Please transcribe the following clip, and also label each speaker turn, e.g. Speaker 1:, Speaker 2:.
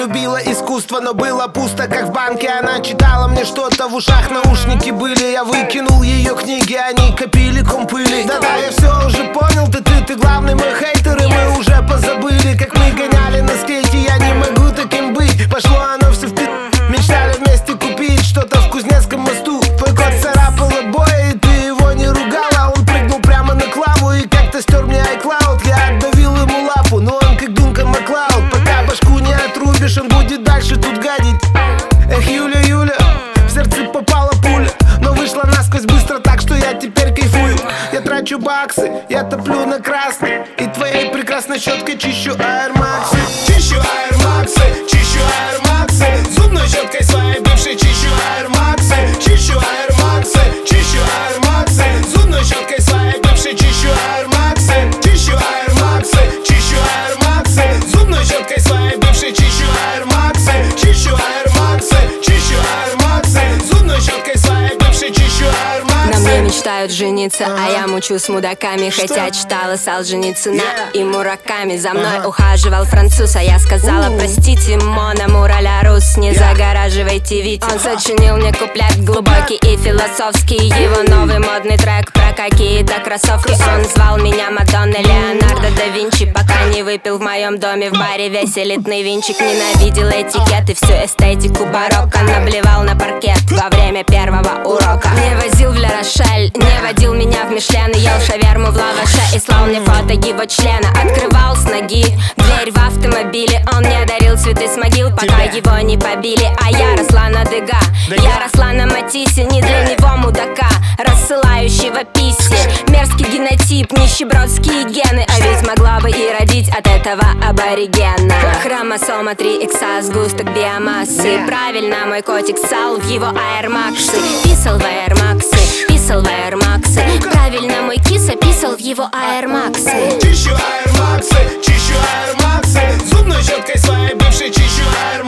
Speaker 1: любила искусство, но было пусто, как в банке. Она читала мне что-то, в ушах наушники были. Я выкинул ее книги, они копили ком пыли. Да-да, я все уже понял, ты главный мой хейтер. И мы уже позабыли, как мы гоняли на скейте. Я не могу таким быть, пошло оно все в пи***. Мечтали вместе купить что-то в Кузнецком мосту. Твой кот царапал обои, и ты его не ругала. Он прыгнул прямо на Клаву и как-то стер мне iCloud. Я отдавил ему лапу, но он как Дункан Маклауд. Пока башку не отрубишь, он будет дальше тут гадить. Эх, Юля, Юля, в сердце попала пуля, но вышла насквозь быстро, так что я теперь кайфую. Я трачу баксы, я топлю на красный, и твоей прекрасной щеткой чищу Air Max. Чищу Air Max, чищу Air Max. Зубной щеткой своей бывшей чищу Air Max. Чищу Air Max, чищу Air Max. Зубной щеткой своей бывшей чищу Air Max. Чищу Air Max, чищу Air Max. Зубной щеткой своей бывшей чищу Air Max. Чищу Air Max, чищу Air Max. Зубной щеткой своей бывшей чищу Air Max.
Speaker 2: На мне мечтают жениться, а я мучу с мудаками. Хотя читала Солженицына и Мураками. За мной ухаживал француз, а я сказала: простите, мона мураля рус, не загораживайте вид. Он сочинил мне куплет глубокий и философский. Его новый модный трек про какие-то кроссовки. Он звал меня Мадонной, Леонардо да Винчи, пока не выпил в моем доме в баре весь элитный винчик. Ненавидел этикет и всю эстетику барокко. Наблевал на паркет во время первого урока. Не возил в Ля Рошель, не водил меня в Мишлен. Ел шаверму в лаваше и слал мне фото его члена. Открывал с ноги дверь в автомобиле. Он мне дарил цветы с могил, пока его не побили. А я росла на Дега, я росла на Матиссе. Не для него мудака, рассылающего писси. Мерзкий генотип, нищебродские гены. А ведь могла бы и родить от этого аборигена. Хромосома 3 икса, сгусток биомассы. Правильно, мой котик ссал в его Air Max. Писал в Air Max, писал в Air Max. Правильно, мой киса писал в его Air Max.
Speaker 1: Чищу Air Max, чищу Air Max. Зубной щеткой своей бывшей чищу Air